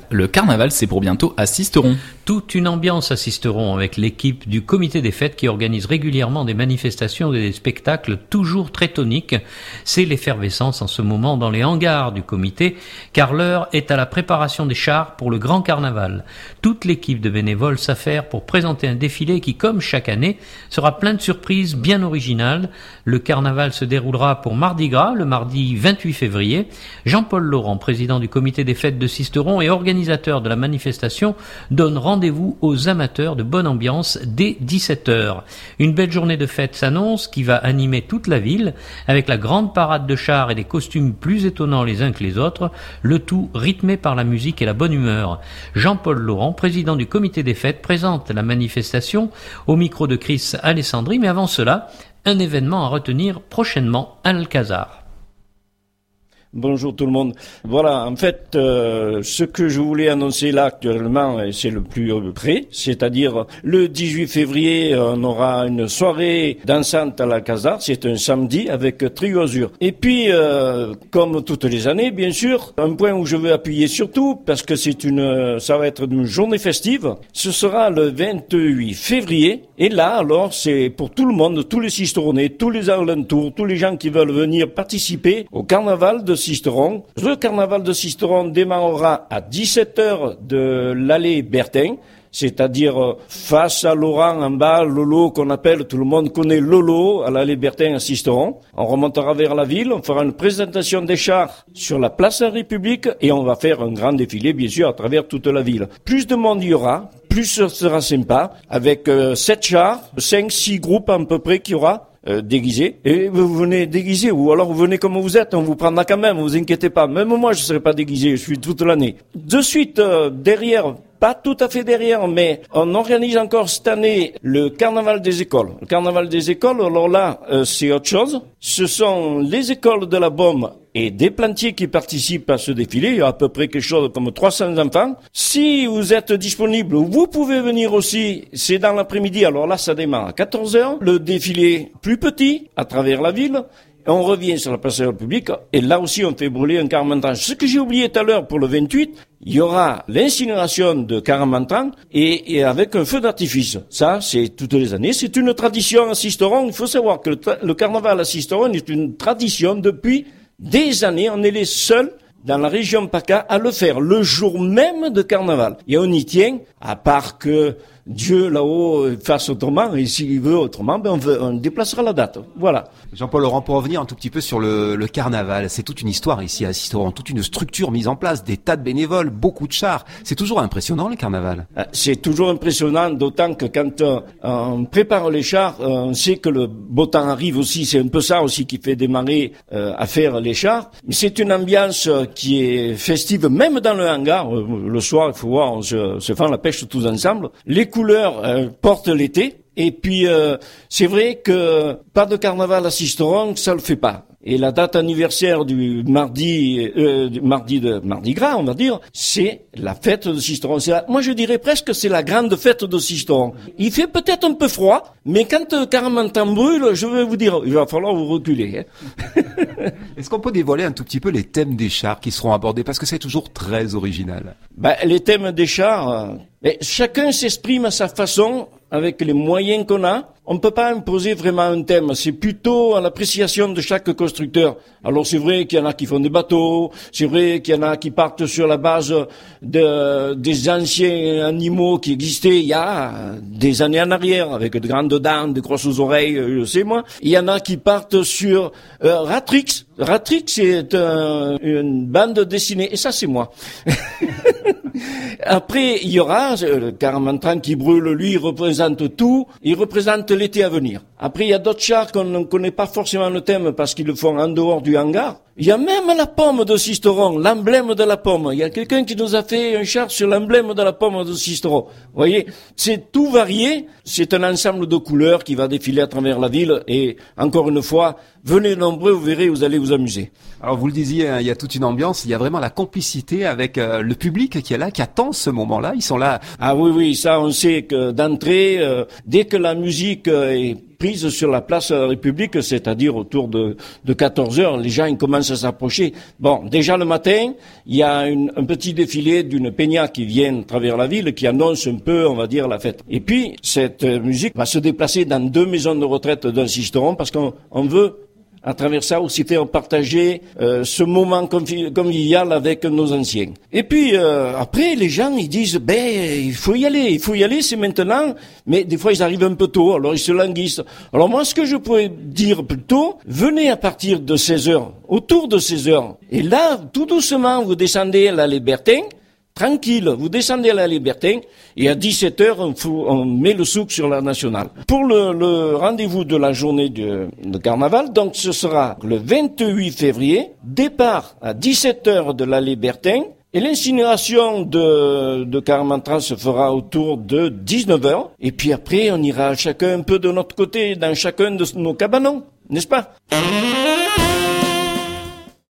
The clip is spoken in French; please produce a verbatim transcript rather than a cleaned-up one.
Le carnaval, c'est pour bientôt à Sisteron. Toute une ambiance à Sisteron avec l'équipe du comité des fêtes qui organise régulièrement des manifestations et des spectacles toujours très toniques. C'est l'effervescence en ce moment dans les hangars du comité, car l'heure est à la préparation des chars pour le grand carnaval. Toute l'équipe de bénévoles s'affaire pour présenter un défilé qui, comme chaque année, sera plein de surprises bien originales. Le carnaval se déroulera pour Mardi Gras, le mardi vingt-huit février. Jean-Paul Laurent, président du comité des fêtes de Sisteron et organisateur de la manifestation, donne rendez-vous aux amateurs de bonne ambiance dès dix-sept heures. Une belle journée de fête s'annonce qui va animer toute la ville avec la grande parade de chars et des costumes plus étonnants les uns que les autres, le tout rythmé par la musique et la bonne humeur. Jean-Paul Laurent, président du comité des fêtes, présente la manifestation au micro de Chris Alessandri, mais avant cela, un événement à retenir prochainement à l'Alcazar. Bonjour tout le monde. Voilà, en fait, euh, ce que je voulais annoncer là actuellement, c'est le plus près, c'est-à-dire le dix-huit février, on aura une soirée dansante à l'Alcazar, c'est un samedi avec Trio Azur. Et puis, euh, comme toutes les années, bien sûr, un point où je veux appuyer surtout, parce que c'est une, ça va être une journée festive, ce sera le vingt-huit février, et là, alors, c'est pour tout le monde, tous les Sisteronnais, tous les alentours, tous les gens qui veulent venir participer au carnaval de Sisteron. Le carnaval de Sisteron démarrera à dix-sept heures de l'allée Bertin, c'est-à-dire face à Laurent en bas, Lolo qu'on appelle, tout le monde connaît Lolo, à l'allée Bertin à Sisteron. On remontera vers la ville, on fera une présentation des chars sur la place de la République et on va faire un grand défilé, bien sûr, à travers toute la ville. Plus de monde il y aura, plus ce sera sympa, avec euh, sept chars, cinq, six groupes à peu près qu'il y aura. Euh, déguisé, et vous venez déguisé, ou alors vous venez comme vous êtes, on vous prendra quand même, vous inquiétez pas, même moi je serai pas déguisé, je suis toute l'année. De suite, euh, derrière, pas tout à fait derrière, mais on organise encore cette année le carnaval des écoles. Le carnaval des écoles, alors là, euh, c'est autre chose. Ce sont les écoles de la Beaume et des plantiers qui participent à ce défilé. Il y a à peu près quelque chose comme trois cents enfants. Si vous êtes disponible, vous pouvez venir aussi. C'est dans l'après-midi. Alors là, ça démarre à quatorze heures. Le défilé plus petit, à travers la ville. On revient sur la place de la République et là aussi on fait brûler un Caramantran. Ce que j'ai oublié tout à l'heure pour le vingt-huit, il y aura l'incinération de Caramantran et, et avec un feu d'artifice. Ça, c'est toutes les années. C'est une tradition à Sisteron. Il faut savoir que le, tra- le carnaval à Sisteron est une tradition depuis des années. On est les seuls dans la région PACA à le faire le jour même de carnaval. Et on y tient, à part que Dieu là-haut fasse autrement, et s'il veut autrement, ben on, veut, on déplacera la date. Voilà. Jean-Paul Laurent, pour revenir un tout petit peu sur le, le carnaval, c'est toute une histoire ici à Sisteron, toute une structure mise en place, des tas de bénévoles, beaucoup de chars. C'est toujours impressionnant le carnaval. C'est toujours impressionnant, d'autant que quand euh, on prépare les chars, euh, on sait que le beau temps arrive aussi. C'est un peu ça aussi qui fait démarrer euh, à faire les chars. C'est une ambiance qui est festive, même dans le hangar. Euh, le soir, il faut voir, on se, se fait la pêche tous ensemble. Les couleurs euh, portent l'été. Et puis, euh, c'est vrai que pas de carnaval à Sisteron, ça le fait pas. Et la date anniversaire du mardi, euh, du mardi de Mardi Gras, on va dire, c'est la fête de Sisteron. C'est la, moi, je dirais presque c'est la grande fête de Sisteron. Il fait peut-être un peu froid, mais quand euh, Caramantran brûle, je vais vous dire, il va falloir vous reculer. Hein. Est-ce qu'on peut dévoiler un tout petit peu les thèmes des chars qui seront abordés? Parce que c'est toujours très original. Ben, les thèmes des chars, euh, mais chacun s'exprime à sa façon, avec les moyens qu'on a. On ne peut pas imposer vraiment un thème. C'est plutôt à l'appréciation de chaque constructeur. Alors c'est vrai qu'il y en a qui font des bateaux, c'est vrai qu'il y en a qui partent sur la base de, des anciens animaux qui existaient il y a des années en arrière, avec de grandes dents, de grosses oreilles, je sais moi. Il y en a qui partent sur euh, Ratrix. Ratrix, c'est un, une bande dessinée, et ça c'est moi. Après, il y aura le Caramantran qui brûle, lui, il représente tout, il représente l'été à venir. Après, il y a d'autres chars qu'on ne connaît pas forcément le thème parce qu'ils le font en dehors du hangar. Il y a même la pomme de Sisteron, l'emblème de la pomme. Il y a quelqu'un qui nous a fait un char sur l'emblème de la pomme de Sisteron. Vous voyez, c'est tout varié. C'est un ensemble de couleurs qui va défiler à travers la ville. Et encore une fois, venez nombreux, vous verrez, vous allez vous amuser. Alors vous le disiez, hein, il y a toute une ambiance, il y a vraiment la complicité avec euh, le public qui est là, qui attend ce moment-là. Ils sont là. Ah oui, oui, ça on sait que d'entrée, euh, dès que la musique euh, est prise sur la place de la République, c'est-à-dire autour de, de quatorze heures. Les gens, ils commencent à s'approcher. Bon, déjà le matin, il y a une, un petit défilé d'une peña qui vient à travers la ville, qui annonce un peu, on va dire, la fête. Et puis, cette musique va se déplacer dans deux maisons de retraite d'un Sisteron, parce qu'on on veut à travers ça aussi faire partager euh, ce moment convi- convivial avec nos anciens. Et puis euh, après les gens ils disent ben il faut y aller, il faut y aller, c'est maintenant, mais des fois ils arrivent un peu tôt, alors ils se languissent. Alors moi ce que je pourrais dire plutôt, venez à partir de seize heures, autour de seize heures, et là tout doucement vous descendez à la Libertin, tranquille, vous descendez à la Libertin, et à dix-sept heures, on, fout, on met le souk sur la nationale. Pour le, le rendez-vous de la journée de, de carnaval, donc ce sera le vingt-huit février, départ à dix-sept heures de la Libertin, et l'incinération de, de Carmantras se fera autour de dix-neuf heures, et puis après, on ira chacun un peu de notre côté, dans chacun de nos cabanons, n'est-ce pas ?